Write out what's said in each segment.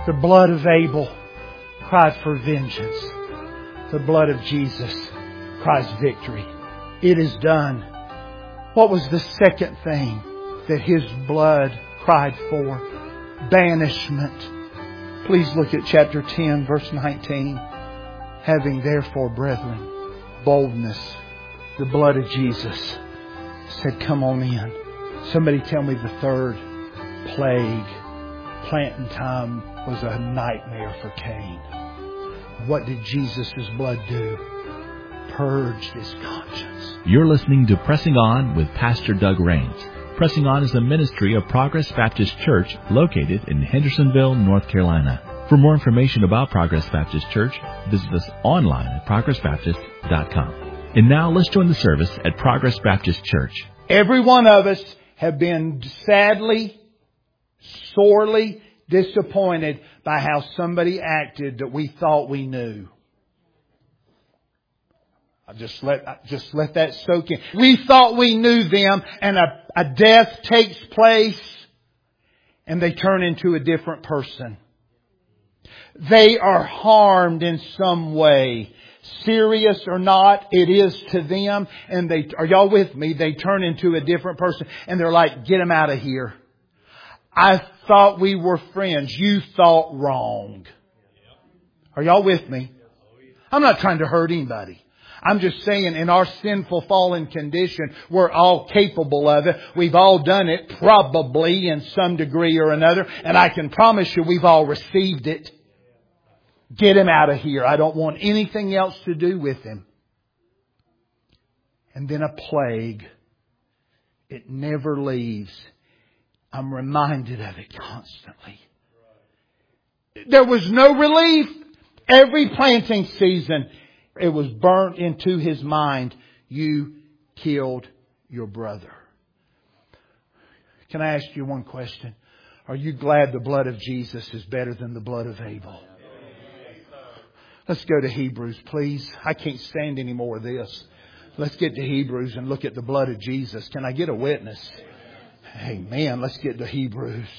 The blood of Abel cried for vengeance. The blood of Jesus cries victory. It is done. What was the second thing that His blood cried for? Banishment. Please look at chapter 10, verse 19. Having therefore, brethren, boldness, the blood of Jesus said, come on in. Somebody tell me the third plague. Planting time was a nightmare for Cain. What did Jesus' blood do? Purged his conscience. You're listening to Pressing On with Pastor Doug Rains. Pressing On is a ministry of Progress Baptist Church located in Hendersonville, North Carolina. For more information about Progress Baptist Church, visit us online at progressbaptist.com. And now let's join the service at Progress Baptist Church. Every one of us have been sadly, sorely disappointed by how somebody acted that we thought we knew. Just let that soak in. We thought we knew them, and a death takes place and they turn into a different person. They are harmed in some way. Serious or not, it is to them. And are y'all with me? They turn into a different person and they're like, get them out of here. I thought we were friends. You thought wrong. Are y'all with me? I'm not trying to hurt anybody. I'm just saying in our sinful fallen condition, we're all capable of it. We've all done it probably in some degree or another. And I can promise you we've all received it. Get him out of here. I don't want anything else to do with him. And then a plague. It never leaves. I'm reminded of it constantly. There was no relief. Every planting season, it was burnt into his mind. You killed your brother. Can I ask you one question? Are you glad the blood of Jesus is better than the blood of Abel? Let's go to Hebrews, please. I can't stand any more of this. Let's get to Hebrews and look at the blood of Jesus. Can I get a witness? Amen. Let's get to Hebrews.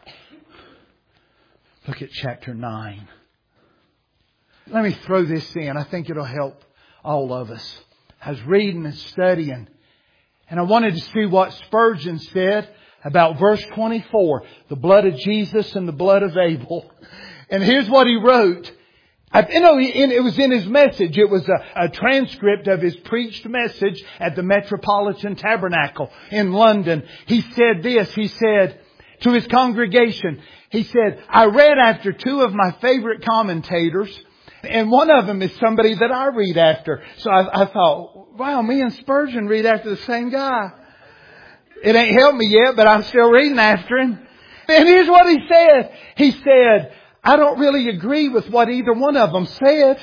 Look at chapter 9. Let me throw this in. I think it'll help all of us. I was reading and studying, and I wanted to see what Spurgeon said about verse 24, the blood of Jesus and the blood of Abel. And here's what he wrote. It was in his message. It was a transcript of his preached message at the Metropolitan Tabernacle in London. He said this. He said to his congregation, he said, I read after two of my favorite commentators, and one of them is somebody that I read after. So I thought, wow, me and Spurgeon read after the same guy. It ain't helped me yet, but I'm still reading after him. And here's what he said. He said, I don't really agree with what either one of them said.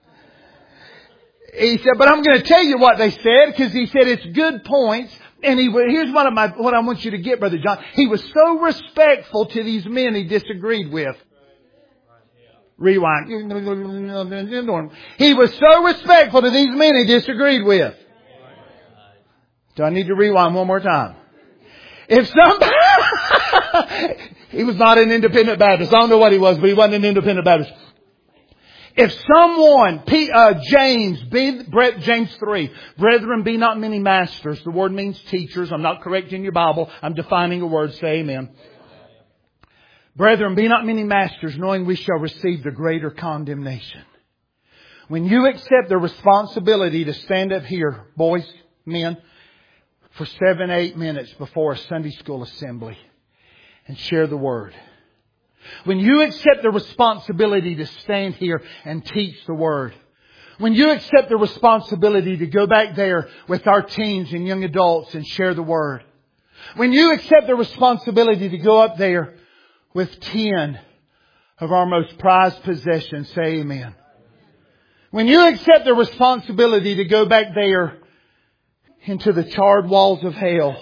He said, but I'm going to tell you what they said, because he said it's good points. And here's what I want you to get, Brother John. He was so respectful to these men he disagreed with. Rewind. He was so respectful to these men he disagreed with. Do I need to rewind one more time? If somebody... He was not an independent Baptist. I don't know what he was, but he wasn't an independent Baptist. If someone, James 3, brethren, be not many masters. The word means teachers. I'm not correcting your Bible. I'm defining a word. Say amen. Brethren, be not many masters, knowing we shall receive the greater condemnation. When you accept the responsibility to stand up here, boys, men, for 7-8 minutes before a Sunday school assembly and share the Word. When you accept the responsibility to stand here and teach the Word. When you accept the responsibility to go back there with our teens and young adults and share the Word. When you accept the responsibility to go up there with 10 of our most prized possessions, say amen. When you accept the responsibility to go back there into the charred walls of hell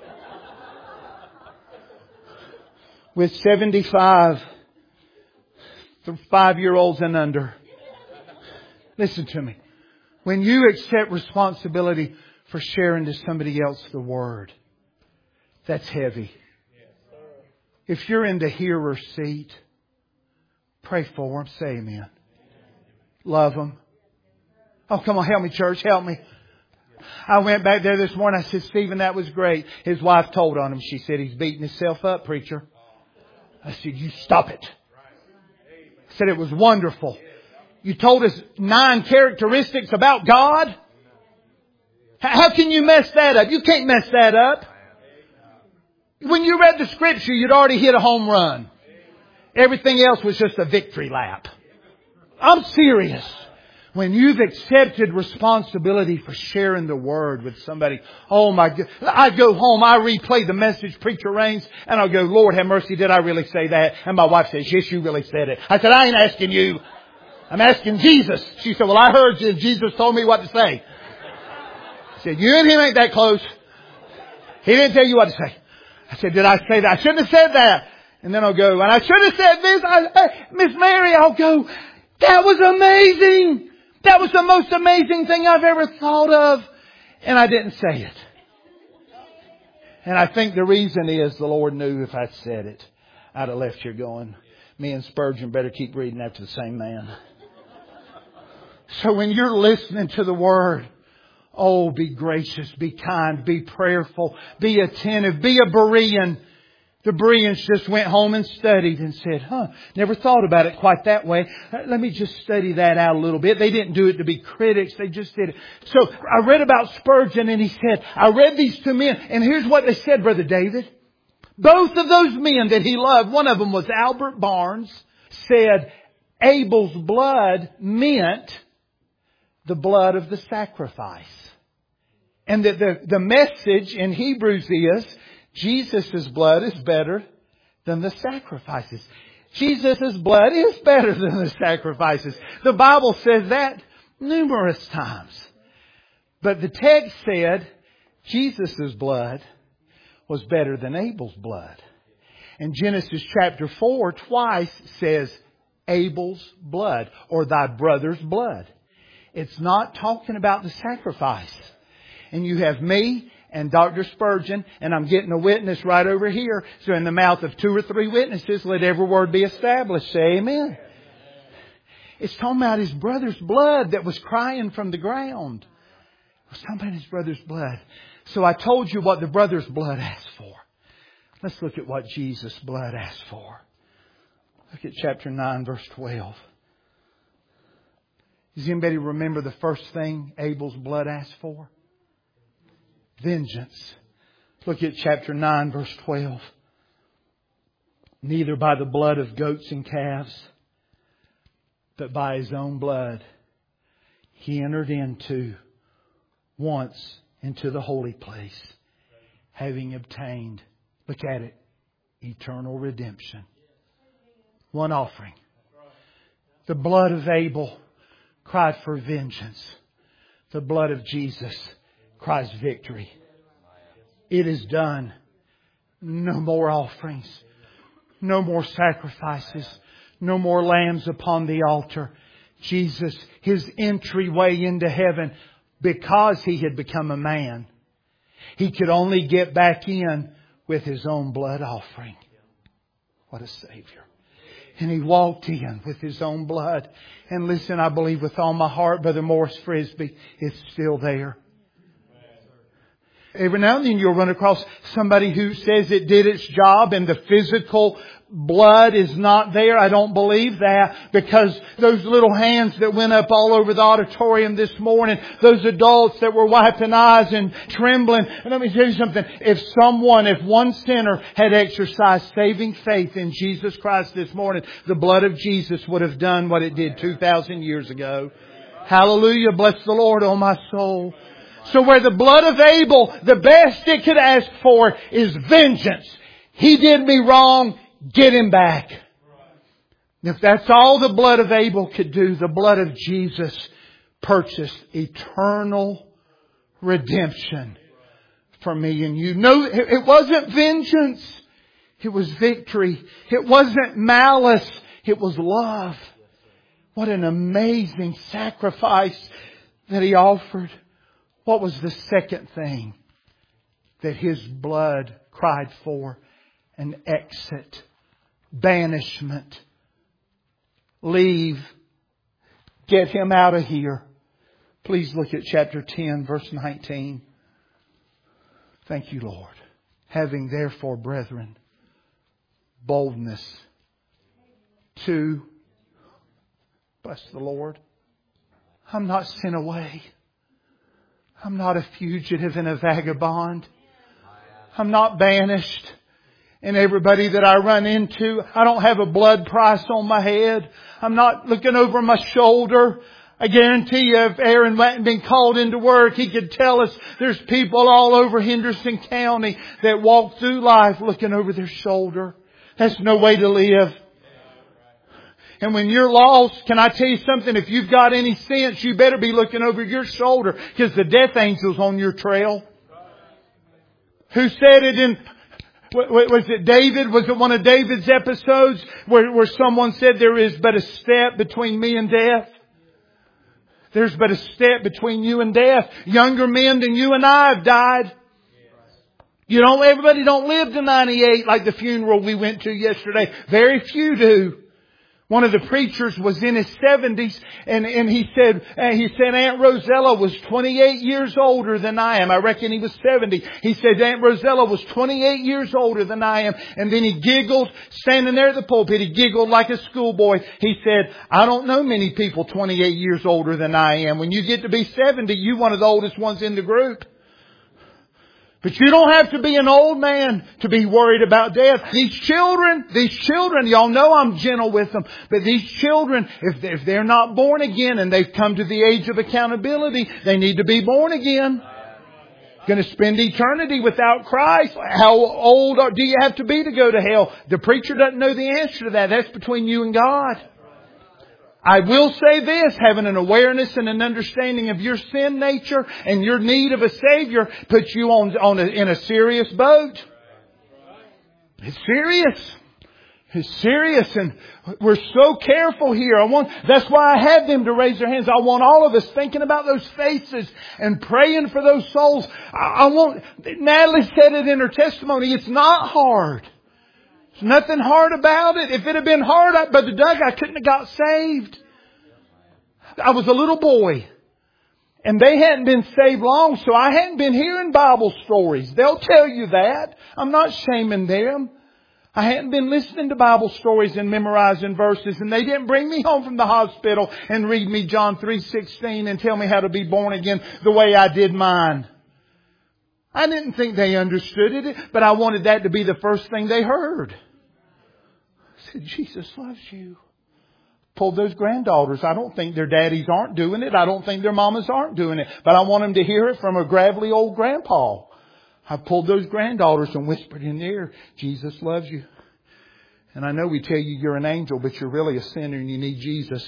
with 75 5-year-olds and under. Listen to me. When you accept responsibility for sharing to somebody else the Word, that's heavy. If you're in the hearer's seat, Pray for them. Say amen. Love them. Oh, come on, help me, church. Help me. I went back there this morning. I said, Stephen, that was great. His wife told on him. She said, he's beating himself up, preacher. I said, you stop it. I said, it was wonderful. You told us 9 characteristics about God. How can you mess that up? You can't mess that up. When you read the Scripture, you'd already hit a home run. Everything else was just a victory lap. I'm serious. When you've accepted responsibility for sharing the Word with somebody, oh my God, I go home, I replay the message Preacher Raines, and I'll go, Lord have mercy, did I really say that? And my wife says, yes, you really said it. I said, I ain't asking you. I'm asking Jesus. She said, well, I heard you and Jesus told me what to say. I said, you and him ain't that close. He didn't tell you what to say. I said, did I say that? I shouldn't have said that. And then I'll go, and I should have said this. Miss Mary, I'll go, that was amazing. That was the most amazing thing I've ever thought of. And I didn't say it. And I think the reason is the Lord knew if I'd said it, I'd have left here going, me and Spurgeon better keep reading after the same man. So when you're listening to the Word, oh, be gracious, be kind, be prayerful, be attentive, be a Berean. The Bereans just went home and studied and said, never thought about it quite that way. Let me just study that out a little bit. They didn't do it to be critics. They just did it. So I read about Spurgeon and he said, I read these 2 men and here's what they said, Brother David. Both of those men that he loved, one of them was Albert Barnes, said Abel's blood meant the blood of the sacrifice. And that the message in Hebrews is, Jesus' blood is better than the sacrifices. Jesus' blood is better than the sacrifices. The Bible says that numerous times. But the text said Jesus' blood was better than Abel's blood. And Genesis chapter 4 twice says Abel's blood or thy brother's blood. It's not talking about the sacrifice. And you have me and Dr. Spurgeon, and I'm getting a witness right over here. So in the mouth of 2 or 3 witnesses, let every word be established. Say amen. It's talking about his brother's blood that was crying from the ground. It's talking about his brother's blood. So I told you what the brother's blood asked for. Let's look at what Jesus' blood asked for. Look at chapter 9, verse 12. Does anybody remember the first thing Abel's blood asked for? Vengeance. Look at chapter 9, verse 12. Neither by the blood of goats and calves, but by his own blood, he entered once into the holy place, having obtained, look at it, eternal redemption. One offering. The blood of Abel cried for vengeance. The blood of Jesus cries victory. It is done. No more offerings. No more sacrifices. No more lambs upon the altar. Jesus, his entryway into heaven, because he had become a man, he could only get back in with his own blood offering. What a Savior. And he walked in with his own blood. And listen, I believe with all my heart, Brother Morris Frisbee is still there. Every now and then you'll run across somebody who says it did its job and the physical blood is not there. I don't believe that, because those little hands that went up all over the auditorium this morning, those adults that were wiping eyes and trembling. And let me tell you something. If one sinner had exercised saving faith in Jesus Christ this morning, the blood of Jesus would have done what it did 2,000 years ago. Hallelujah. Bless the Lord, oh my soul. So where the blood of Abel, the best it could ask for is vengeance. He did me wrong. Get him back. If that's all the blood of Abel could do, the blood of Jesus purchased eternal redemption for me and you. No, it wasn't vengeance. It was victory. It wasn't malice. It was love. What an amazing sacrifice that He offered. What was the second thing that His blood cried for? An exit. Banishment. Leave. Get him out of here. Please look at chapter 10, verse 19. Thank you, Lord. Having therefore, brethren, boldness to, bless the Lord. I'm not sent away. I'm not a fugitive and a vagabond. I'm not banished. And everybody that I run into, I don't have a blood price on my head. I'm not looking over my shoulder. I guarantee you if Aaron hadn't been called into work, he could tell us there's people all over Henderson County that walk through life looking over their shoulder. That's no way to live. And when you're lost, can I tell you something? If you've got any sense, you better be looking over your shoulder because the death angel's on your trail. Who said it in... Was it David? Was it one of David's episodes where someone said there is but a step between me and death? There's but a step between you and death. Younger men than you and I have died. Everybody don't live to 98 like the funeral we went to yesterday. Very few do. One of the preachers was in his 70s and he said Aunt Rosella was 28 years older than I am. I reckon he was 70. He said Aunt Rosella was 28 years older than I am. And then he giggled, standing there at the pulpit. He giggled like a schoolboy. He said, I don't know many people 28 years older than I am. When you get to be 70, you're one of the oldest ones in the group. But you don't have to be an old man to be worried about death. These children, y'all know I'm gentle with them. But these children, if they're not born again and they've come to the age of accountability, they need to be born again. Going to spend eternity without Christ. How old do you have to be to go to hell? The preacher doesn't know the answer to that. That's between you and God. I will say this, having an awareness and an understanding of your sin nature and your need of a Savior puts you in a serious boat. It's serious. It's serious, and we're so careful here. That's why I had them to raise their hands. I want all of us thinking about those faces and praying for those souls. Natalie said it in her testimony, it's not hard. There's nothing hard about it. If it had been hard, Brother Doug, I couldn't have got saved. I was a little boy. And they hadn't been saved long, so I hadn't been hearing Bible stories. They'll tell you that. I'm not shaming them. I hadn't been listening to Bible stories and memorizing verses. And they didn't bring me home from the hospital and read me John 3:16 and tell me how to be born again the way I did mine. I didn't think they understood it, but I wanted that to be the first thing they heard. I said, Jesus loves you. Pulled those granddaughters. I don't think their daddies aren't doing it. I don't think their mamas aren't doing it. But I want them to hear it from a gravelly old grandpa. I pulled those granddaughters and whispered in their ear, Jesus loves you. And I know we tell you you're an angel, but you're really a sinner and you need Jesus.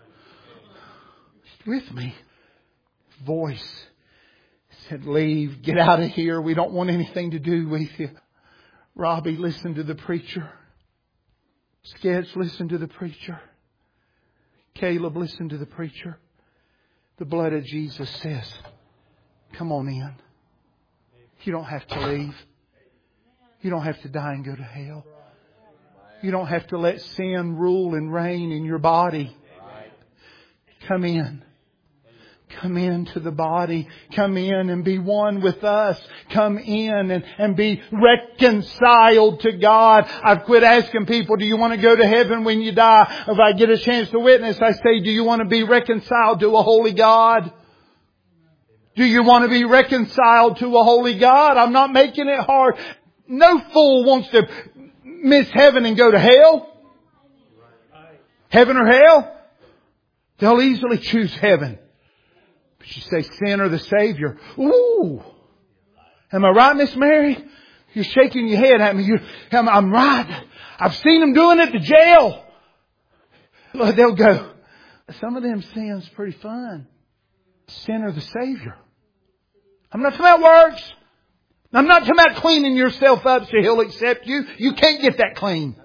With me. Voice said, leave, get out of here. We don't want anything to do with you. Robbie, listen to the preacher. Sketch, listen to the preacher. Caleb, listen to the preacher. The blood of Jesus says, come on in. You don't have to leave. You don't have to die and go to hell. You don't have to let sin rule and reign in your body. Come in. Come into the body. Come in and be one with us. Come in and be reconciled to God. I've quit asking people, do you want to go to heaven when you die? If I get a chance to witness, I say, do you want to be reconciled to a holy God? Do you want to be reconciled to a holy God? I'm not making it hard. No fool wants to miss heaven and go to hell. Heaven or hell? They'll easily choose heaven. But you say sin or the Savior. Ooh. Am I right, Miss Mary? You're shaking your head at me. I'm right. I've seen them doing it to jail. They'll go, some of them sins pretty fun. Sin or the Savior. I'm not talking about works. I'm not talking about cleaning yourself up so He'll accept you. You can't get that clean.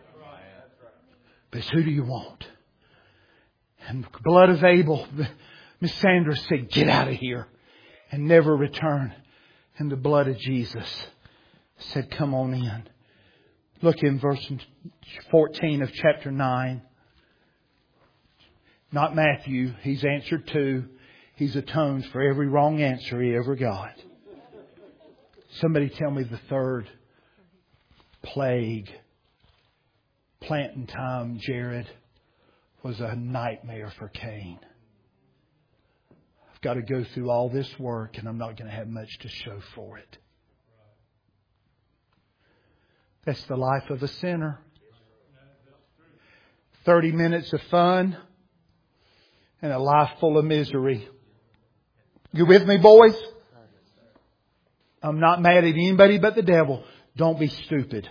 But who do you want? And the blood of Abel, Miss Sandra said, get out of here and never return. And the blood of Jesus said, come on in. Look in verse 14 of chapter 9. Not Matthew. He's answered 2. He's atoned for every wrong answer he ever got. Somebody tell me the third plague. Planting time, Jared, was a nightmare for Cain. I've got to go through all this work and I'm not going to have much to show for it. That's the life of a sinner. 30 minutes of fun and a life full of misery. You with me, boys? I'm not mad at anybody but the devil. Don't be stupid.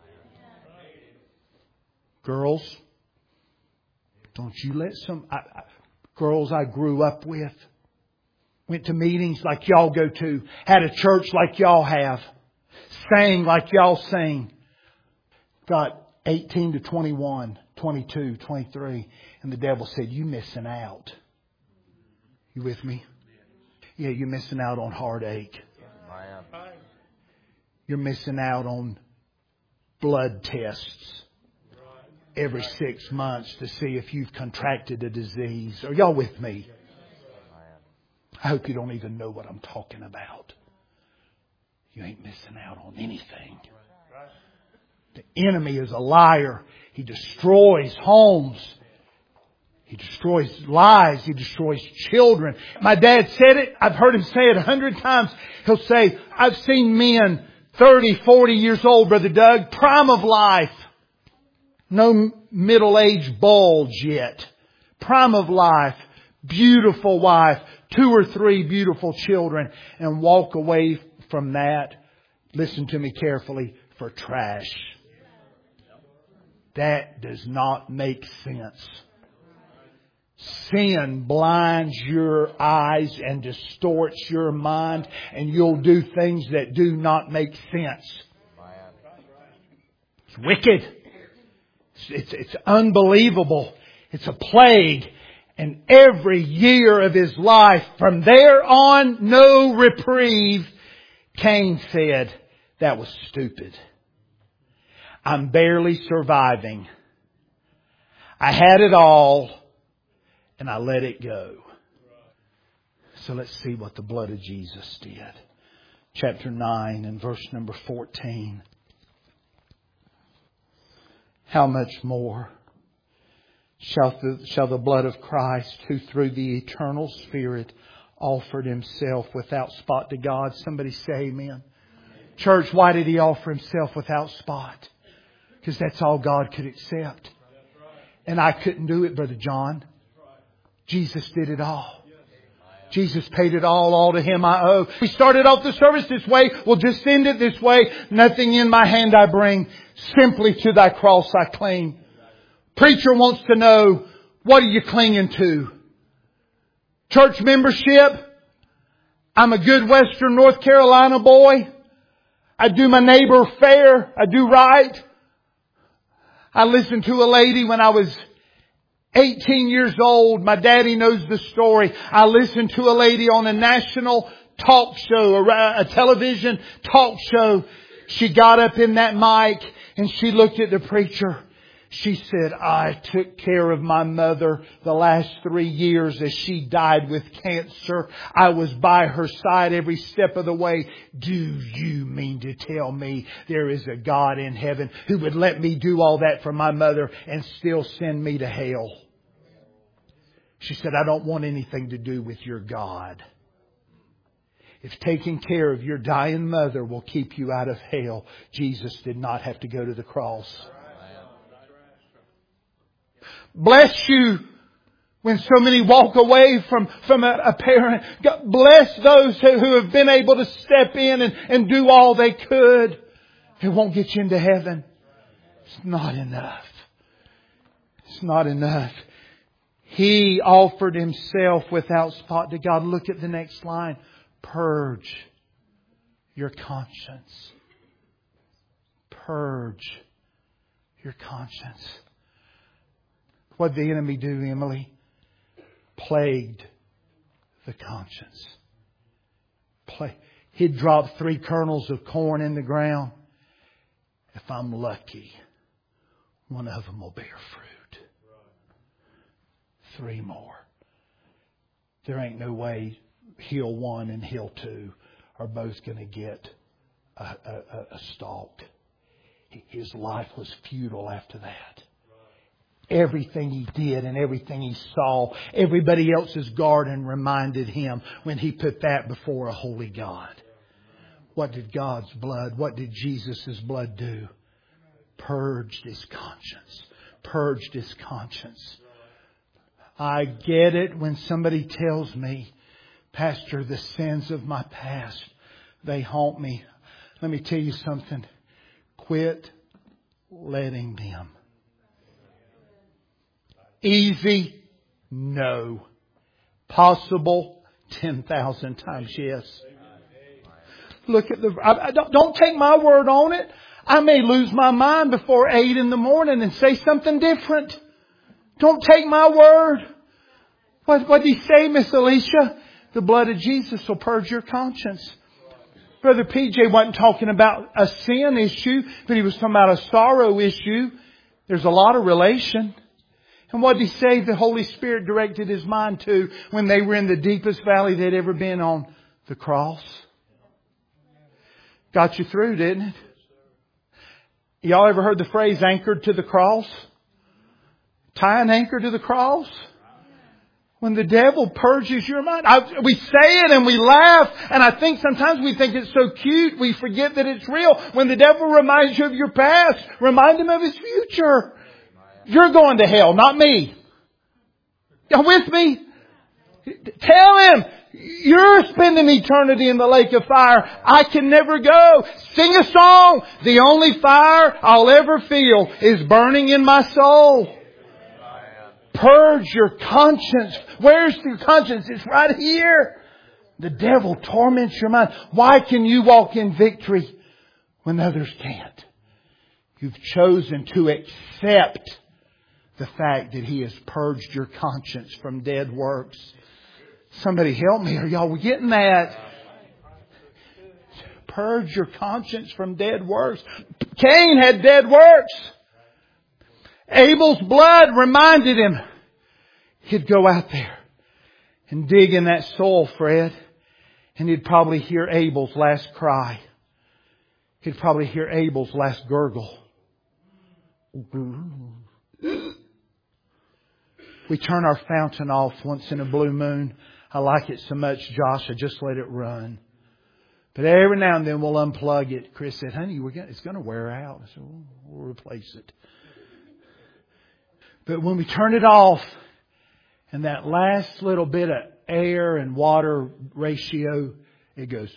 Girls, don't you let girls I grew up with, went to meetings like y'all go to, had a church like y'all have, sang like y'all sing, got 18 to 21, 22, 23, and the devil said, you missing out. You with me? Yeah, you're missing out on heartache. You're missing out on blood tests every 6 months to see if you've contracted a disease. Are y'all with me? I hope you don't even know what I'm talking about. You ain't missing out on anything. The enemy is a liar. He destroys homes. He destroys lives. He destroys children. My dad said it. I've heard him say it 100 times. He'll say, I've seen men 30, 40 years old, Brother Doug, prime of life. No middle-aged bulge yet. Prime of life. Beautiful wife. 2 or 3 beautiful children. And walk away from that, listen to me carefully, for trash. That does not make sense. Sin blinds your eyes and distorts your mind, and you'll do things that do not make sense. It's wicked. It's unbelievable. It's a plague. And every year of his life, from there on, no reprieve. Cain said, that was stupid. I'm barely surviving. I had it all and I let it go. So let's see what the blood of Jesus did. Chapter 9 and verse number 14. How much more shall the blood of Christ, who through the eternal Spirit offered Himself without spot to God. Somebody say amen. Church, why did He offer Himself without spot? Because that's all God could accept. And I couldn't do it, Brother John. Jesus did it all. Jesus paid it all to Him I owe. We started off the service this way. We'll just end it this way. Nothing in my hand I bring. Simply to Thy cross I cling. Preacher wants to know, what are you clinging to? Church membership? I'm a good Western North Carolina boy. I do my neighbor fair. I do right. I listened to a lady when I was 18 years old. My daddy knows the story. I listened to a lady on a national talk show, a television talk show. She got up in that mic and she looked at the preacher. She said, I took care of my mother the last 3 years as she died with cancer. I was by her side every step of the way. Do you mean to tell me there is a God in heaven who would let me do all that for my mother and still send me to hell? She said, I don't want anything to do with your God. If taking care of your dying mother will keep you out of hell, Jesus did not have to go to the cross. Bless you when so many walk away from a parent. God bless those who have been able to step in and do all they could. It won't get you into heaven. It's not enough. It's not enough. He offered Himself without spot to God. Look at the next line. Purge your conscience. Purge your conscience. What did the enemy do, Emily? Plagued the conscience. He'd drop 3 kernels of corn in the ground. If I'm lucky, one of them will bear fruit. 3 more. There ain't no way hill 1 and hill 2 are both going to get a stalk. His life was futile after that. Everything he did and everything he saw, everybody else's garden reminded him when he put that before a holy God. What did God's blood, what did Jesus' blood do? Purged his conscience. Purged his conscience. I get it when somebody tells me, Pastor, the sins of my past, they haunt me. Let me tell you something. Quit letting them. Easy? No. Possible? 10,000 times yes. Look at don't take my word on it. I may lose my mind before 8 in the morning and say something different. Don't take my word. What did he say, Miss Alicia? The blood of Jesus will purge your conscience. Brother PJ wasn't talking about a sin issue, but he was talking about a sorrow issue. There's a lot of relation. And what did he say the Holy Spirit directed his mind to when they were in the deepest valley they'd ever been on? The cross. Got you through, didn't it? Y'all ever heard the phrase anchored to the cross? Tie an anchor to the cross. When the devil purges your mind. We say it and we laugh. And I think sometimes we think it's so cute. We forget that it's real. When the devil reminds you of your past, remind him of his future. You're going to hell, not me. Y'all with me? Tell him, you're spending eternity in the lake of fire. I can never go. Sing a song. The only fire I'll ever feel is burning in my soul. Purge your conscience. Where's your conscience? It's right here. The devil torments your mind. Why can you walk in victory when others can't? You've chosen to accept the fact that He has purged your conscience from dead works. Somebody help me. Are y'all getting that? Purge your conscience from dead works. Cain had dead works. Abel's blood reminded him he'd go out there and dig in that soil, Fred, and he'd probably hear Abel's last cry. He'd probably hear Abel's last gurgle. We turn our fountain off once in a blue moon. I like it so much, Josh, I just let it run. But every now and then we'll unplug it. Chris said, honey, it's going to wear out. So we'll replace it. But when we turn it off and that last little bit of air and water ratio, it goes.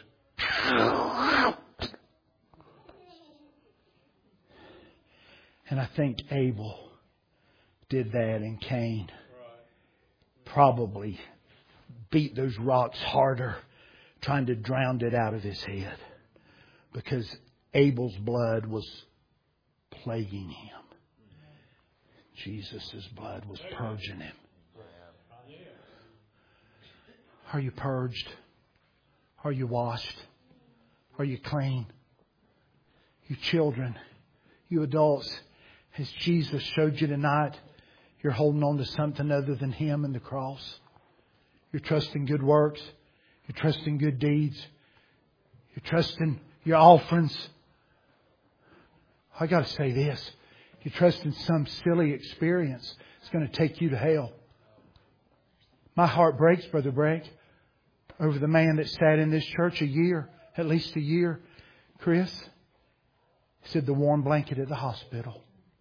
And I think Abel did that, and Cain probably beat those rocks harder, trying to drown it out of his head, because Abel's blood was plaguing him. Jesus' blood was purging him. Are you purged? Are you washed? Are you clean? You children, you adults, has Jesus showed you tonight you're holding on to something other than Him and the cross? You're trusting good works. You're trusting good deeds. You're trusting your offerings. I got to say this. You're trusting some silly experience. It's going to take you to hell. My heart breaks, Brother Bragg, over the man that sat in this church a year, at least a year. Chris said the warm blanket at the hospital.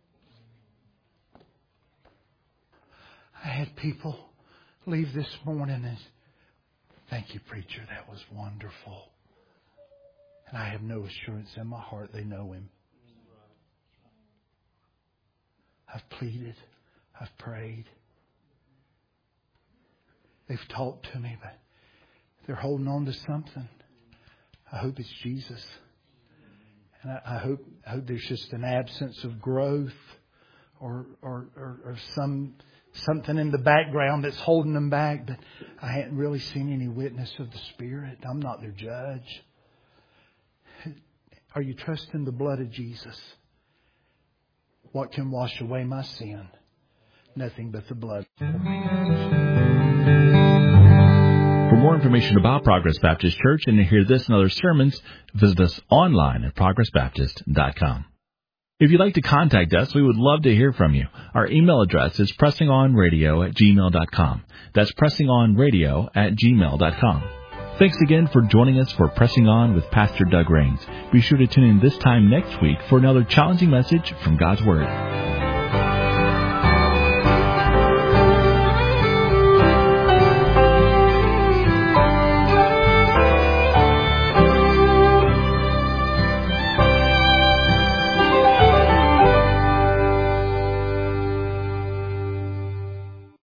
I had people leave this morning and thank you, preacher. That was wonderful. And I have no assurance in my heart they know Him. I've pleaded. I've prayed. They've talked to me, but they're holding on to something. I hope it's Jesus. And I hope there's just an absence of growth or something in the background that's holding them back. But I hadn't really seen any witness of the Spirit. I'm not their judge. Are you trusting the blood of Jesus? What can wash away my sin? nothing but the blood. For more information about Progress Baptist Church and to hear this and other sermons, visit us online at progressbaptist.com. If you'd like to contact us, we would love to hear from you. Our email address is pressingonradio@gmail.com. That's pressingonradio@gmail.com. Thanks again for joining us for Pressing On with Pastor Doug Rains. Be sure to tune in this time next week for another challenging message from God's Word.